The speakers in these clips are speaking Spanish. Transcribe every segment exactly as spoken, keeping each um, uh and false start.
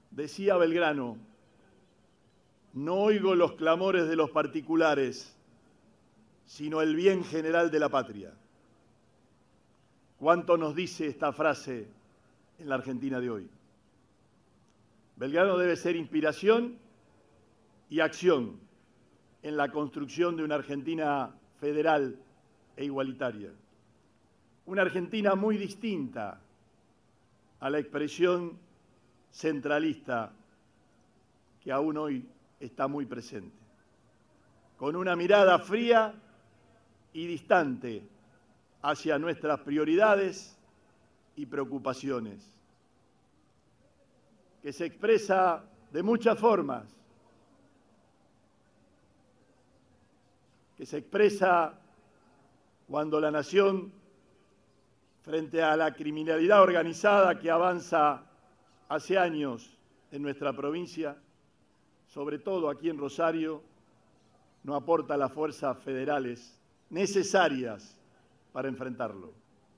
Decía Belgrano: no oigo los clamores de los particulares, sino el bien general de la patria. ¿Cuánto nos dice esta frase en la Argentina de hoy? Belgrano debe ser inspiración y acción en la construcción de una Argentina federal e igualitaria. Una Argentina muy distinta a la expresión centralista que aún hoy está muy presente, con una mirada fría y distante hacia nuestras prioridades y preocupaciones, que se expresa de muchas formas, que se expresa cuando la nación, frente a la criminalidad organizada que avanza hace años en nuestra provincia, sobre todo aquí en Rosario, no aporta las fuerzas federales necesarias para enfrentarlo.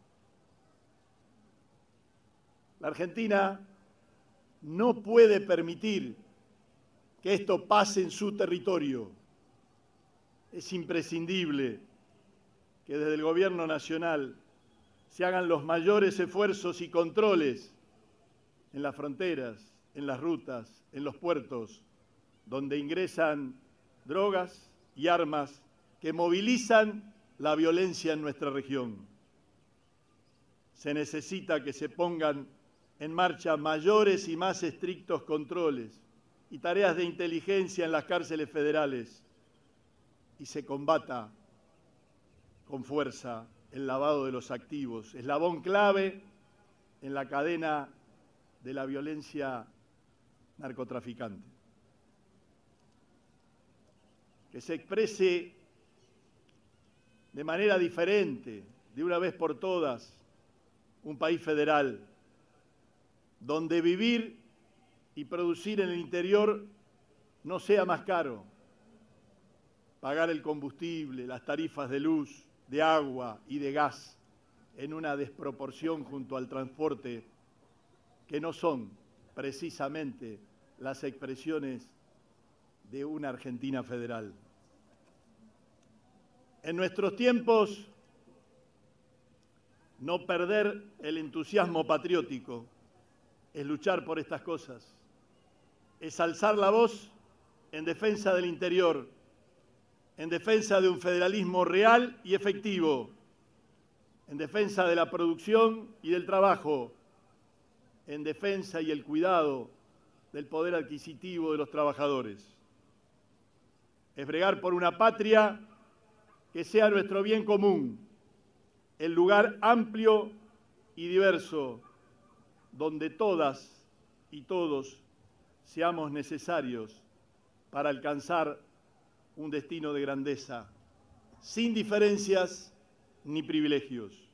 La Argentina no puede permitir que esto pase en su territorio. Es imprescindible que desde el Gobierno Nacional se hagan los mayores esfuerzos y controles en las fronteras, en las rutas, en los puertos, donde ingresan drogas y armas que movilizan la violencia en nuestra región. Se necesita que se pongan en marcha mayores y más estrictos controles y tareas de inteligencia en las cárceles federales y se combata con fuerza el lavado de los activos, eslabón clave en la cadena de la violencia narcotraficante. Que se exprese de manera diferente, de una vez por todas, un país federal, donde vivir y producir en el interior no sea más caro. Pagar el combustible, las tarifas de luz, de agua y de gas en una desproporción junto al transporte, que no son precisamente las expresiones de una Argentina federal. En nuestros tiempos, no perder el entusiasmo patriótico es luchar por estas cosas, es alzar la voz en defensa del interior, en defensa de un federalismo real y efectivo, en defensa de la producción y del trabajo, en defensa y el cuidado del poder adquisitivo de los trabajadores. Es bregar por una patria que sea nuestro bien común, el lugar amplio y diverso donde todas y todos seamos necesarios para alcanzar un destino de grandeza, sin diferencias ni privilegios.